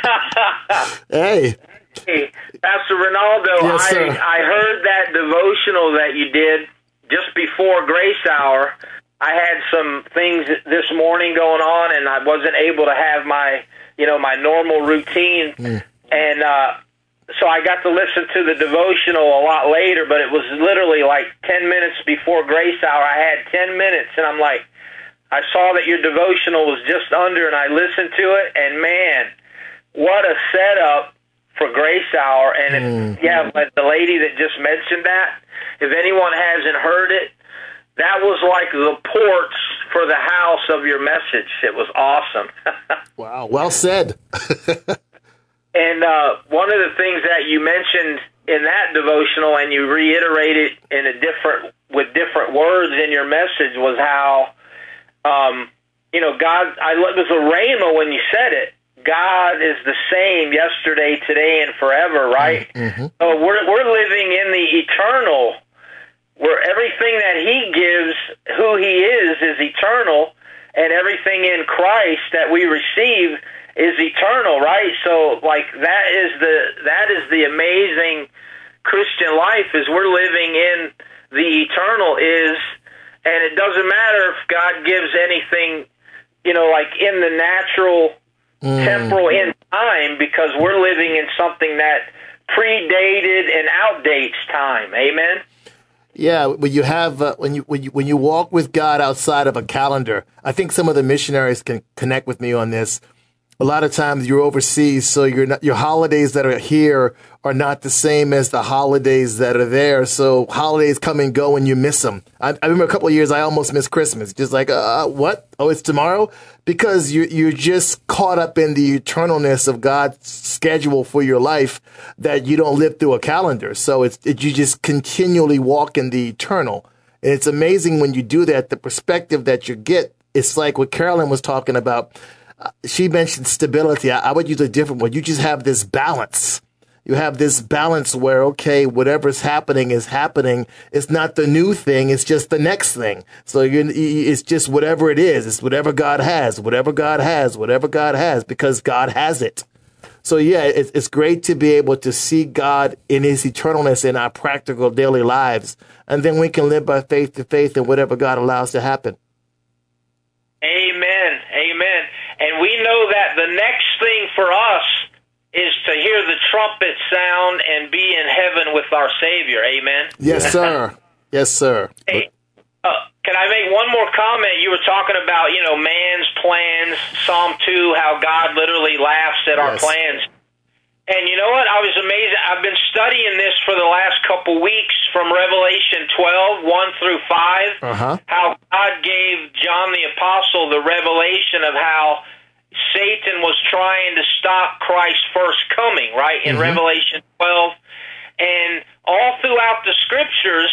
Hey. Hey, Pastor Ronaldo, Yes, I, sir. I heard that devotional that you did just before Grace Hour. I had some things this morning going on, and I wasn't able to have my, you know, my normal routine. Mm. And uh, so I got to listen to the devotional a lot later, but it was literally like ten minutes before Grace Hour. I had ten minutes, and I'm like, I saw that your devotional was just under, and I listened to it, and man, what a setup for Grace Hour. And if, mm. yeah, but the lady that just mentioned that, if anyone hasn't heard it, that was like the porch for the house of your message. It was awesome. Wow, well said. And uh, one of the things that you mentioned in that devotional, and you reiterated in a different with different words in your message, was how, um, you know, God. I it was a rhema when you said it. God is the same yesterday, today, and forever, right? Mm-hmm. So we're we're living in the eternal, where everything that He gives, who He is, is eternal, and everything in Christ that we receive is eternal, right? So, like, that is the that is the amazing Christian life, is we're living in the eternal is, and it doesn't matter if God gives anything, you know, like in the natural, mm. temporal in time, because we're living in something that predated and outdates time. Amen? Yeah, when you have uh, when you when you when you walk with God outside of a calendar, I think some of the missionaries can connect with me on this. a lot of times you're overseas, so you're not, your holidays that are here are not the same as the holidays that are there. So holidays come and go and you miss them. I, I remember a couple of years I almost missed Christmas. Just like, uh, what? Oh, it's tomorrow? Because you, you're just caught up in the eternalness of God's schedule for your life that you don't live through a calendar. So it's it, you just continually walk in the eternal. And it's amazing when you do that, the perspective that you get. It's like what Carolyn was talking about. Uh, she mentioned stability. I, I would use a different one. You just have this balance. You have this balance where, okay, whatever's happening is happening. It's not the new thing. It's just the next thing. So you're, it's just whatever it is. It's whatever God has, whatever God has, whatever God has, because God has it. So, yeah, it's, it's great to be able to see God in his eternalness in our practical daily lives. And then we can live by faith to faith in whatever God allows to happen. Amen. Amen. And we know that the next thing for us is to hear the trumpet sound and be in heaven with our Savior. Amen? Yes, sir. Yes, sir. Hey, uh, can I make one more comment? You were talking about, you know, man's plans, Psalm two, how God literally laughs at our Yes. plans. And you know what? I was amazed. I've been studying this for the last couple weeks from Revelation twelve, one through five, Uh-huh. how God gave John the Apostle the revelation of how Satan was trying to stop Christ's first coming, right, in Mm-hmm. Revelation twelve. And all throughout the Scriptures,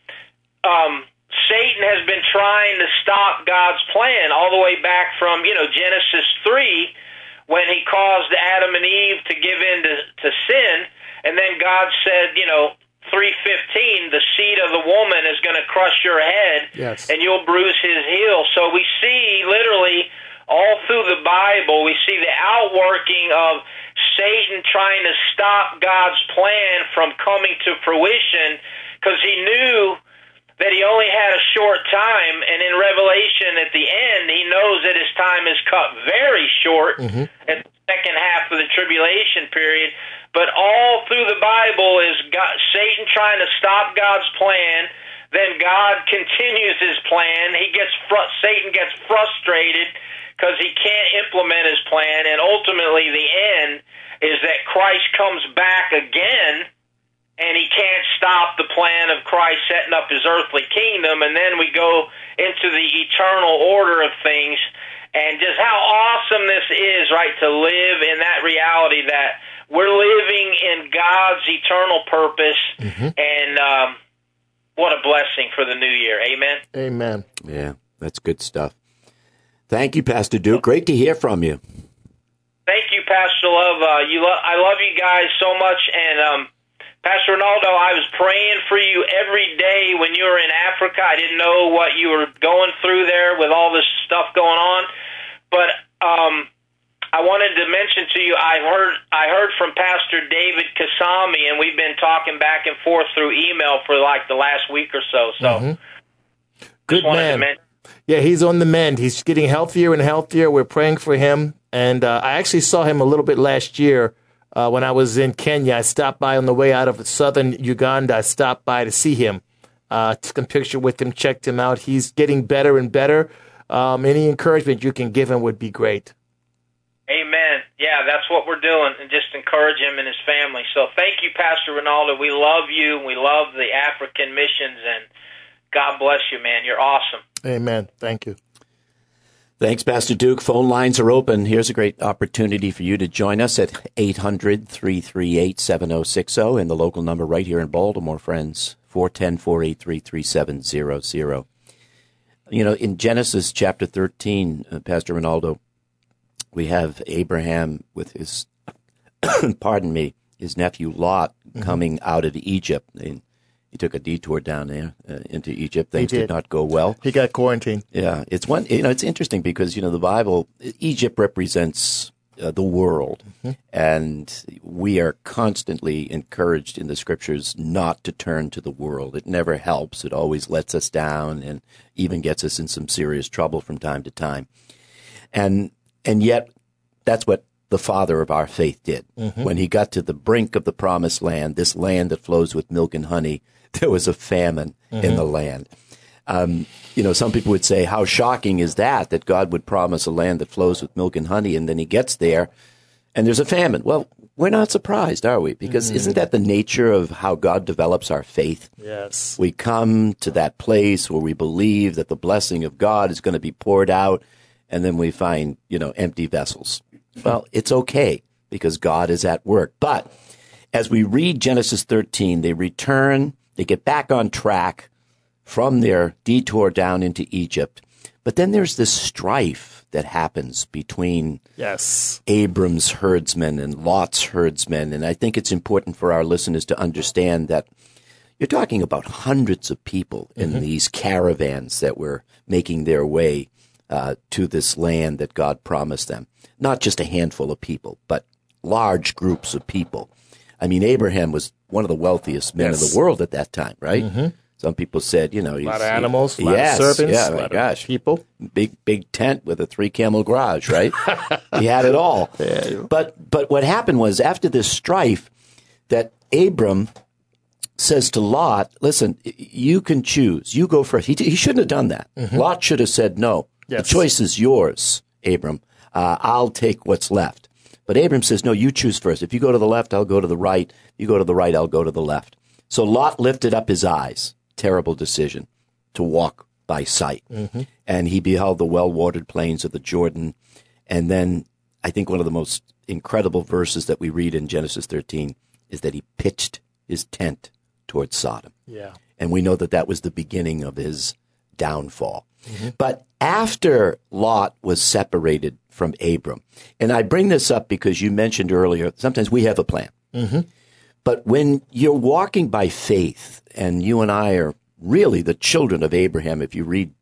um, Satan has been trying to stop God's plan all the way back from, you know, Genesis three, when he caused Adam and Eve to give in to, to sin, and then God said, you know, three fifteen, the seed of the woman is going to crush your head, Yes. and you'll bruise his heel. So we see literally all through the Bible, we see the outworking of Satan trying to stop God's plan from coming to fruition, because he knew that he only had a short time, and in Revelation at the end, he knows that his time is cut very short Mm-hmm. at the second half of the tribulation period. But all through the Bible is God, Satan trying to stop God's plan. Then God continues his plan. He gets fr- Satan gets frustrated because he can't implement his plan, and ultimately the end is that Christ comes back again, and he can't stop the plan of Christ setting up his earthly kingdom. And then we go into the eternal order of things, and just how awesome this is, right, to live in that reality that we're living in God's eternal purpose. Mm-hmm. And um, what a blessing for the new year. Amen? Amen. Yeah, that's good stuff. Thank you, Pastor Duke. Great to hear from you. Thank you, Pastor Love. Uh, you lo- I love you guys so much, and um, Pastor Ronaldo, I was praying for you every day when you were in Africa. I didn't know what you were going through there with all this stuff going on, but um, I wanted to mention to you, I heard I heard from Pastor David Kasami, and we've been talking back and forth through email for like the last week or so. So, Mm-hmm. Good man. men- Yeah, he's on the mend. He's getting healthier and healthier. We're praying for him. And uh, I actually saw him a little bit last year uh, when I was in Kenya. I stopped by on the way out of southern Uganda. I stopped by to see him, uh, took a picture with him, checked him out. He's getting better and better. Um, any encouragement you can give him would be great. Amen. Yeah, that's what we're doing, and just encourage him and his family. So thank you, Pastor Ronaldo. We love you, and we love the African missions, and God bless you, man. You're awesome. Amen. Thank you. Thanks, Pastor Duke. Phone lines are open. Here's a great opportunity for you to join us at eight hundred, three three eight, seven oh six oh and the local number right here in Baltimore, friends, four one zero, four eight three, three seven zero zero. You know, in Genesis chapter thirteen, uh, Pastor Ronaldo, we have Abraham with his, pardon me, his nephew Lot mm-hmm. coming out of Egypt. And he took a detour down there uh, into Egypt. Things did. did not go well. He got quarantined. Yeah, it's one. You know, it's interesting because you know the Bible. Egypt represents uh, the world, mm-hmm. and we are constantly encouraged in the Scriptures not to turn to the world. It never helps. It always lets us down, and even gets us in some serious trouble from time to time. And and yet, that's what the father of our faith did. Mm-hmm. When he got to the brink of the promised land, this land that flows with milk and honey, there was a famine mm-hmm. in the land. Um, you know, some people would say, how shocking is that, that God would promise a land that flows with milk and honey, and then he gets there and there's a famine. Well, we're not surprised, are we? Because mm-hmm. isn't that the nature of how God develops our faith? Yes. We come to that place where we believe that the blessing of God is going to be poured out, and then we find, you know, empty vessels. Well, it's okay because God is at work. But as we read Genesis thirteen, they return, they get back on track from their detour down into Egypt. But then there's this strife that happens between yes. Abram's herdsmen and Lot's herdsmen. And I think it's important for our listeners to understand that you're talking about hundreds of people in mm-hmm. these caravans that were making their way uh, to this land that God promised them. Not just a handful of people, but large groups of people. I mean, Abraham was one of the wealthiest men yes. of the world at that time, right? Mm-hmm. Some people said, you know, a lot of animals, a lot yes, of servants, yeah, a my lot gosh, of people, big big tent with a three camel garage, right? He had it all. Yeah. But but what happened was after this strife, that Abram says to Lot, "Listen, you can choose. You go first." He he shouldn't have done that. Mm-hmm. Lot should have said, "No, yes. the choice is yours, Abram. Uh, I'll take what's left." But Abram says, "No, you choose first. If you go to the left, I'll go to the right. If you go to the right, I'll go to the left." So Lot lifted up his eyes. Terrible decision to walk by sight. Mm-hmm. And he beheld the well-watered plains of the Jordan. And then I think one of the most incredible verses that we read in Genesis thirteen is that he pitched his tent towards Sodom. Yeah. And we know that that was the beginning of his downfall. Mm-hmm. But after Lot was separated from Abram, and I bring this up because you mentioned earlier, sometimes we have a plan. Mm-hmm. But when you're walking by faith, and you and I are really the children of Abraham, if you read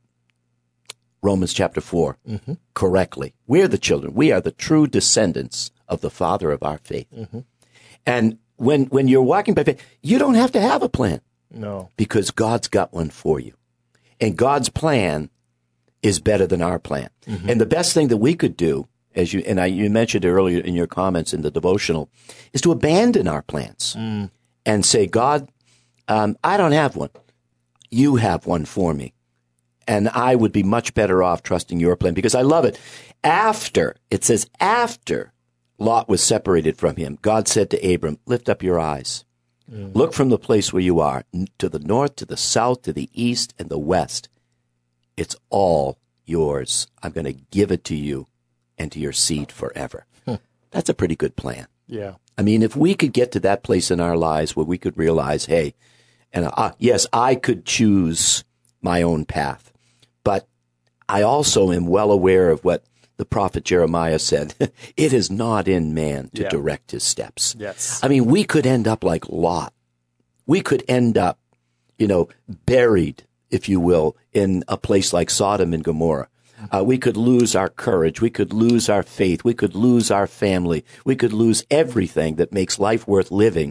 Romans chapter four mm-hmm. correctly, we're the children. We are the true descendants of the father of our faith. Mm-hmm. And when when you're walking by faith, you don't have to have a plan. No. Because God's got one for you. And God's plan is better than our plan. Mm-hmm. And the best thing that we could do, as you and I, you mentioned earlier in your comments in the devotional, is to abandon our plans mm. and say, God, um, I don't have one. You have one for me. And I would be much better off trusting your plan because I love it. After, it says, after Lot was separated from him, God said to Abram, lift up your eyes. Mm. Look from the place where you are, to the north, to the south, to the east, and the west. It's all yours. I'm going to give it to you and to your seed forever. Hmm. That's a pretty good plan. Yeah. I mean, if we could get to that place in our lives where we could realize, hey, and uh, yes, I could choose my own path, but I also am well aware of what the prophet Jeremiah said. It is not in man to yeah. direct his steps. Yes. I mean, we could end up like Lot. We could end up, you know, buried, if you will, in a place like Sodom and Gomorrah. Uh, we could lose our courage. We could lose our faith. We could lose our family. We could lose everything that makes life worth living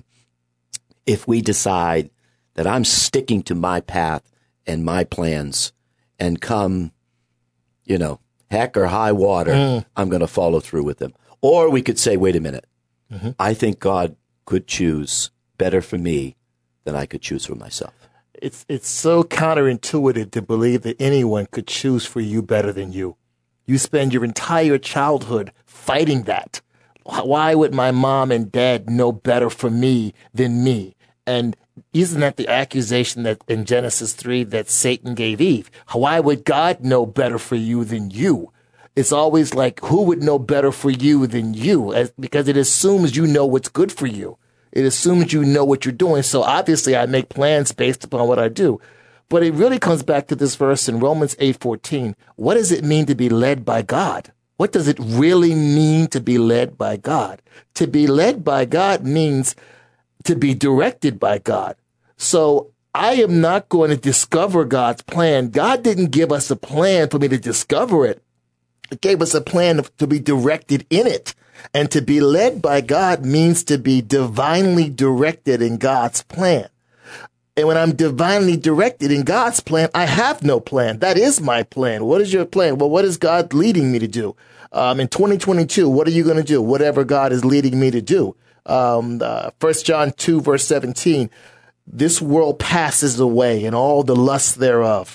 if we decide that I'm sticking to my path and my plans and come, you know, heck or high water, mm. I'm going to follow through with them. Or we could say, wait a minute, mm-hmm. I think God could choose better for me than I could choose for myself. It's it's so counterintuitive to believe that anyone could choose for you better than you. You spend your entire childhood fighting that. Why would my mom and dad know better for me than me? And isn't that the accusation that in Genesis three that Satan gave Eve? Why would God know better for you than you? It's always like, who would know better for you than you? As, because it assumes you know what's good for you. It assumes you know what you're doing. So obviously I make plans based upon what I do. But it really comes back to this verse in Romans eight fourteen. What does it mean to be led by God? What does it really mean to be led by God? To be led by God means to be directed by God. So I am not going to discover God's plan. God didn't give us a plan for me to discover it. He gave us a plan to be directed in it. And to be led by God means to be divinely directed in God's plan. And when I'm divinely directed in God's plan, I have no plan. That is my plan. What is your plan? Well, what is God leading me to do? Um, in twenty twenty-two, what are you going to do? Whatever God is leading me to do. Um, uh, First John two, verse seventeen, this world passes away and all the lusts thereof.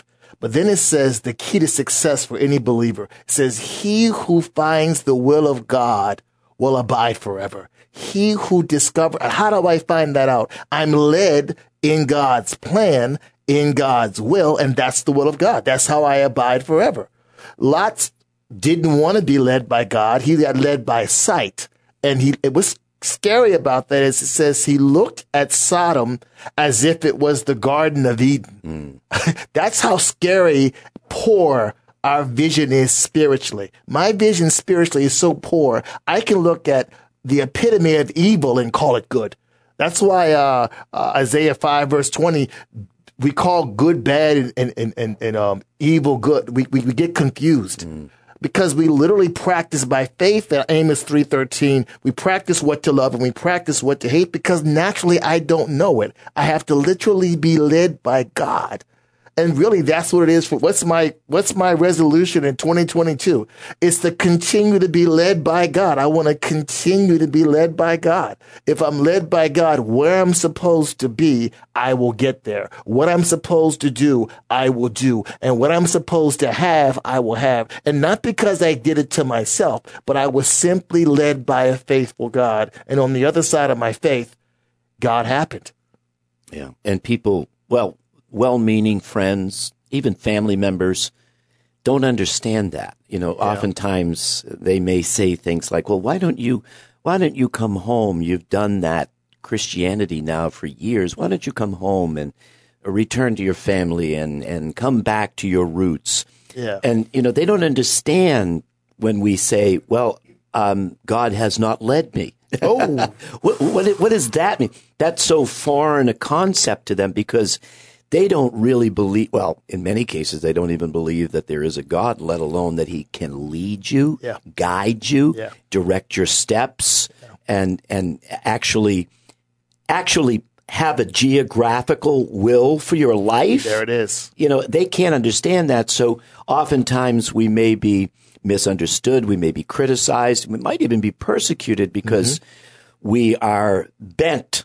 But then it says the key to success for any believer. It says, he who finds the will of God will abide forever. He who discovers, how do I find that out? I'm led in God's plan, in God's will, and that's the will of God. That's how I abide forever. Lot didn't want to be led by God. He got led by sight. And he, it was scary about that is it says he looked at Sodom as if it was the Garden of Eden. Mm. That's how scary, poor our vision is spiritually. My vision spiritually is so poor, I can look at the epitome of evil and call it good. That's why uh, uh, Isaiah five, verse twenty, we call good bad and, and, and, and um, evil good. We, we, we get confused. Mm. Because we literally practice by faith at Amos three thirteen. We practice what to love and we practice what to hate because naturally I don't know it. I have to literally be led by God. And really, that's what it is for what's my what's my resolution in twenty twenty-two? It's to continue to be led by God. I want to continue to be led by God. If I'm led by God, where I'm supposed to be, I will get there. What I'm supposed to do, I will do. And what I'm supposed to have, I will have. And not because I did it to myself, but I was simply led by a faithful God. And on the other side of my faith, God happened. Yeah. And people, well, well-meaning friends, even family members, don't understand that. You know, yeah. Oftentimes they may say things like, well, why don't you, why don't you come home? You've done that Christianity now for years. Why don't you come home and return to your family and, and come back to your roots? Yeah. And, you know, they don't understand when we say, well, um, God has not led me. Oh, what, what, what does that mean? That's so foreign a concept to them because they don't really believe, well, in many cases, they don't even believe that there is a God, let alone that he can lead you, yeah. guide you, yeah. direct your steps, yeah. and and actually actually have a geographical will for your life. There it is. You know, they can't understand that. So oftentimes we may be misunderstood, we may be criticized, we might even be persecuted because mm-hmm. we are bent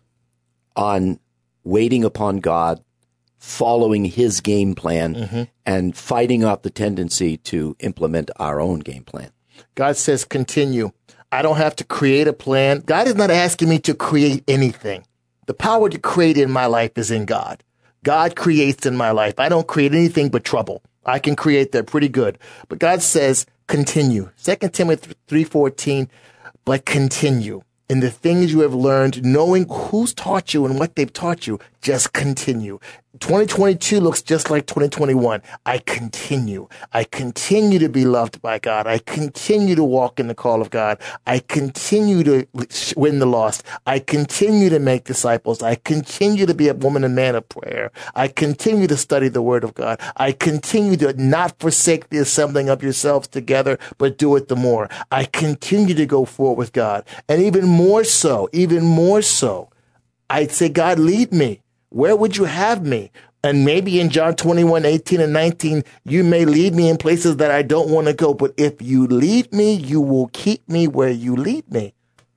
on waiting upon God, following his game plan, mm-hmm. and fighting off the tendency to implement our own game plan. God says, continue. I don't have to create a plan. God is not asking me to create anything. The power to create in my life is in God. God creates in my life. I don't create anything but trouble. I can create that pretty good. But God says, continue. Second Timothy three fourteen, but continue. In the things you have learned, knowing who's taught you and what they've taught you, just continue. twenty twenty-two looks just like twenty twenty-one. I continue. I continue to be loved by God. I continue to walk in the call of God. I continue to win the lost. I continue to make disciples. I continue to be a woman and man of prayer. I continue to study the word of God. I continue to not forsake the assembling of yourselves together, but do it the more. I continue to go forward with God. And even more so, even more so, I'd say, God, lead me. Where would you have me? And maybe in John twenty-one, eighteen and nineteen, you may lead me in places that I don't want to go. But if you lead me, you will keep me where you lead me.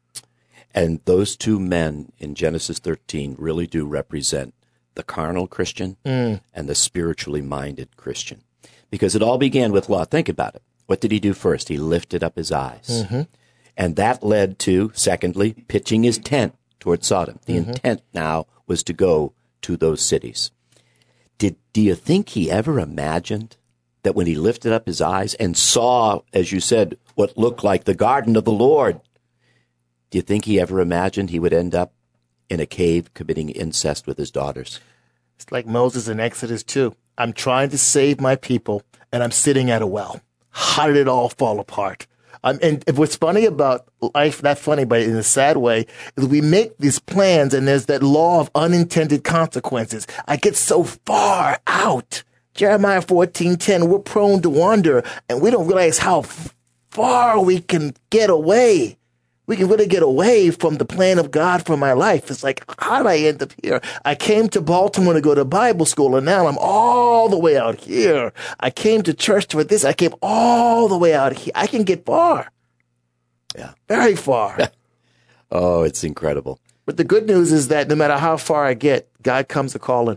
And those two men in Genesis thirteen really do represent the carnal Christian mm. and the spiritually minded Christian. Because it all began with Lot. Think about it. What did he do first? He lifted up his eyes. Mm-hmm. And that led to, secondly, pitching his tent toward Sodom. The mm-hmm. intent now was to go to those cities. Did do you think he ever imagined that when he lifted up his eyes and saw, as you said, what looked like the garden of the Lord, do you think he ever imagined he would end up in a cave committing incest with his daughters? It's like Moses in Exodus two. I'm trying to save my people, and I'm sitting at a well. How did it all fall apart? Um, and what's funny about life, not funny, but in a sad way, is we make these plans and there's that law of unintended consequences. I get so far out. Jeremiah fourteen ten, we're prone to wander and we don't realize how far we can get away. We can really get away from the plan of God for my life. It's like, how did I end up here? I came to Baltimore to go to Bible school, and now I'm all the way out here. I came to church for this. I came all the way out here. I can get far. Yeah. Very far. Oh, it's incredible. But the good news is that no matter how far I get, God comes a calling.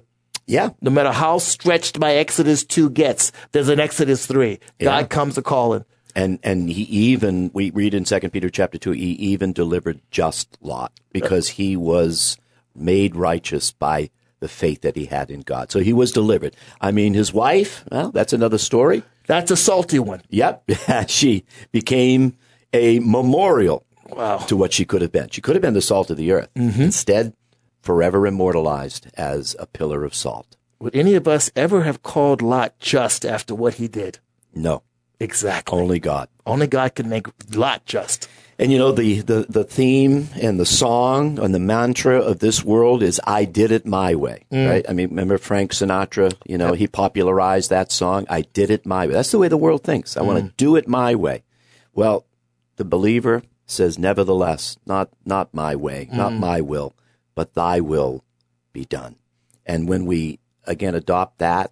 Yeah. No matter how stretched my Exodus two gets, there's an Exodus three. God Yeah. comes a-calling. And and he even, we read in Second Peter chapter two, he even delivered just Lot because he was made righteous by the faith that he had in God. So he was delivered. I mean, his wife, well, that's another story. That's a salty one. Yep. She became a memorial Wow. to what she could have been. She could have been the salt of the earth. Mm-hmm. Instead, forever immortalized as a pillar of salt. Would any of us ever have called Lot just after what he did? No. Exactly. Only God. Only God can make Lot just. And you know, the, the, the theme and the song and the mantra of this world is, I did it my way, mm. right? I mean, remember Frank Sinatra, you know, yep. he popularized that song, I did it my way. That's the way the world thinks. I mm. want to do it my way. Well, the believer says, nevertheless, not, not my way, mm. not my will, but thy will be done. And when we, again, adopt that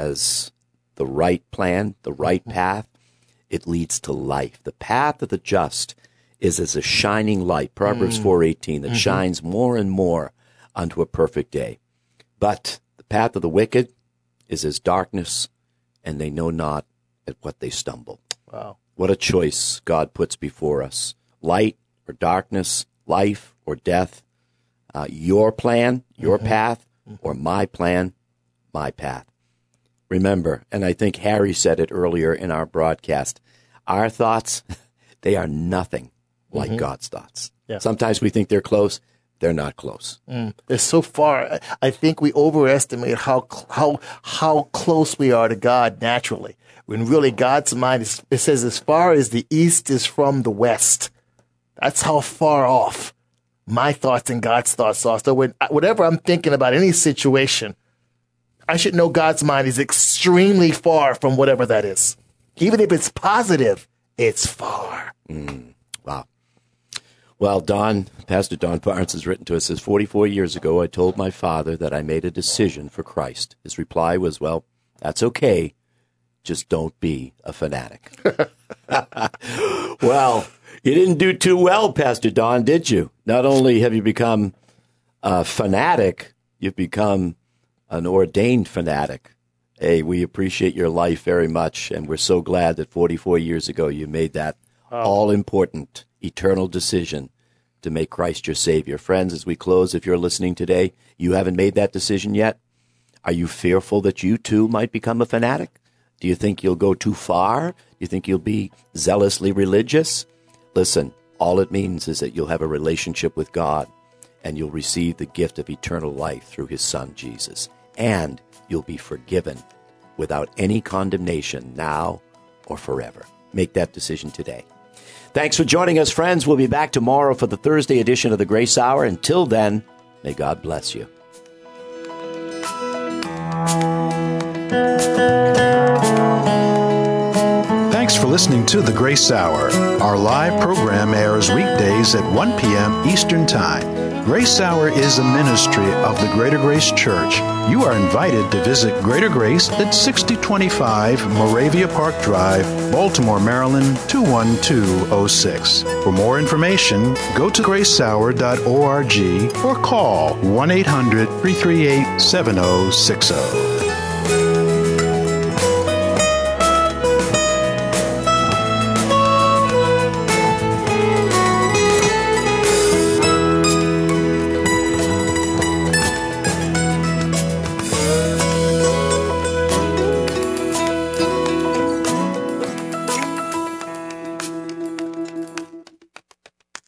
as the right plan, the right path, it leads to life. The path of the just is as a shining light, Proverbs mm. four eighteen, that mm-hmm. shines more and more unto a perfect day. But the path of the wicked is as darkness, and they know not at what they stumble. Wow. What a choice God puts before us. Light or darkness, life or death, uh, your plan, your mm-hmm. path, or my plan, my path. Remember, and I think Harry said it earlier in our broadcast, our thoughts, they are nothing like mm-hmm. God's thoughts. Yeah. Sometimes we think they're close. They're not close. Mm. They're so far. I think we overestimate how how how close we are to God naturally. When really God's mind is, it says, as far as the east is from the west. That's how far off my thoughts and God's thoughts are. So when, whatever I'm thinking about any situation, I should know God's mind is extremely far from whatever that is. Even if it's positive, it's far. Mm. Wow. Well, Don, Pastor Don Barnes has written to us, says, forty-four years ago, I told my father that I made a decision for Christ. His reply was, well, that's okay. Just don't be a fanatic. Well, you didn't do too well, Pastor Don, did you? Not only have you become a fanatic, you've become an ordained fanatic. Hey, we appreciate your life very much, and we're so glad that forty-four years ago you made that oh. all-important, eternal decision to make Christ your Savior. Friends, as we close, if you're listening today, you haven't made that decision yet. Are you fearful that you too might become a fanatic? Do you think you'll go too far? Do you think you'll be zealously religious? Listen, all it means is that you'll have a relationship with God, and you'll receive the gift of eternal life through his Son, Jesus. And you'll be forgiven without any condemnation now or forever. Make that decision today. Thanks for joining us, friends. We'll be back tomorrow for the Thursday edition of the Grace Hour. Until then, may God bless you. Thanks for listening to The Grace Hour. Our live program airs weekdays at one p.m. Eastern Time. Grace Hour is a ministry of the Greater Grace Church. You are invited to visit Greater Grace at sixty twenty-five Moravia Park Drive, Baltimore, Maryland, two one two oh six. For more information, go to grace hour dot org or call one eight hundred, three three eight, seven oh six oh.